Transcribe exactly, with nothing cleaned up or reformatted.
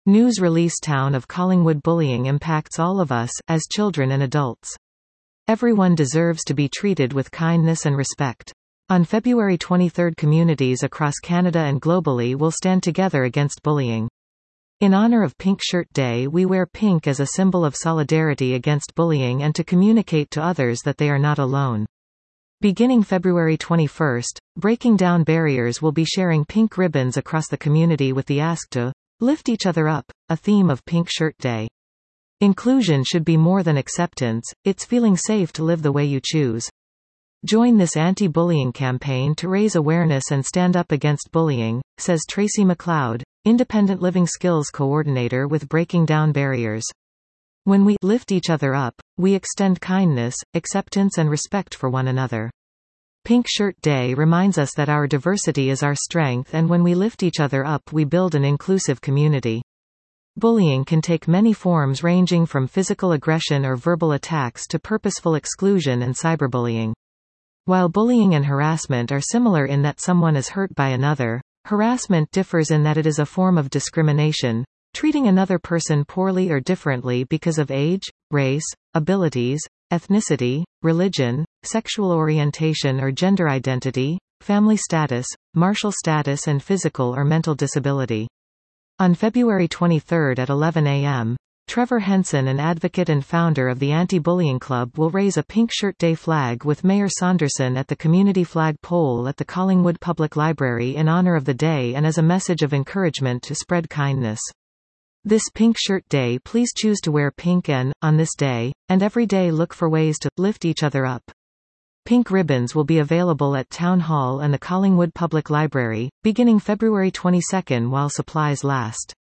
News release: Town of Collingwood. Bullying impacts all of us, as children and adults. Everyone deserves to be treated with kindness and respect. On February twenty-third, communities across Canada and globally will stand together against bullying. In honor of Pink Shirt Day, we wear pink as a symbol of solidarity against bullying and to communicate to others that they are not alone. Beginning February twenty-first, Breaking Down Barriers will be sharing pink ribbons across the community with the ask to lift each other up, a theme of Pink Shirt Day. Inclusion should be more than acceptance, it's feeling safe to live the way you choose. Join this anti-bullying campaign to raise awareness and stand up against bullying, says Tracy McLeod, Independent Living Skills Coordinator with Breaking Down Barriers. When we lift each other up, we extend kindness, acceptance and respect for one another. Pink Shirt Day reminds us that our diversity is our strength, and when we lift each other up, we build an inclusive community. Bullying can take many forms, ranging from physical aggression or verbal attacks to purposeful exclusion and cyberbullying. While bullying and harassment are similar in that someone is hurt by another, harassment differs in that it is a form of discrimination, treating another person poorly or differently because of age, race, abilities, ethnicity, religion, sexual orientation or gender identity, family status, marital status and physical or mental disability. On February twenty-third at eleven a m, Trevor Henson, an advocate and founder of the Anti-Bullying Club, will raise a Pink Shirt Day flag with Mayor Saunderson at the community flag pole at the Collingwood Public Library in honor of the day and as a message of encouragement to spread kindness. This Pink Shirt Day, please choose to wear pink and, on this day, and every day, look for ways to lift each other up. Pink ribbons will be available at Town Hall and the Collingwood Public Library, beginning February twenty-second while supplies last.